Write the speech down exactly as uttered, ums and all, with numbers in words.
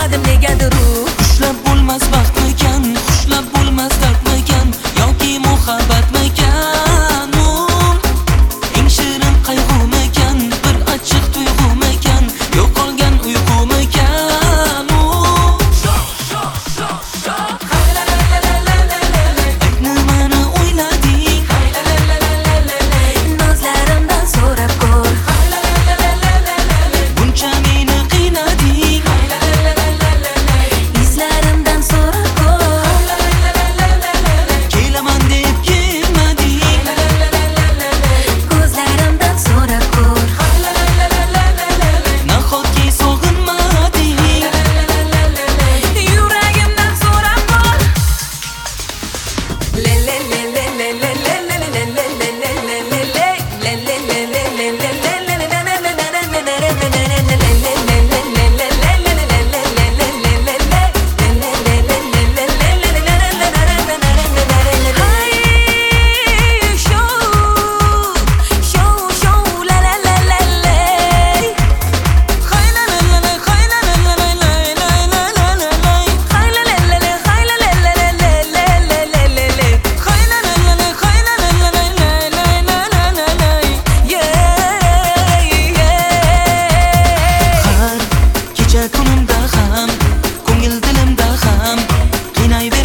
bilmadim negadir u Xushlab bo'lmas baxtmikan, xushlab bo'lmas dardmikan yoki muhabbatmikan u eng shirin qayg'umikan, bir achchiq tuyg'umikan, yo'qolgan uyqumikan u nimani o'ylading? Nozlarimdan so'rab ko'r Buncha meni qiynading, izlarimdan so'rab ko'r kelaman deb kelmading, ko'zlarimdan so'rab ko'r nahotki sog'inmading? yuragimdan so'rab ko'r le le le le le le le le le le le le le Har kecha kunimda ham, ko'ngil dilimda ham qiynay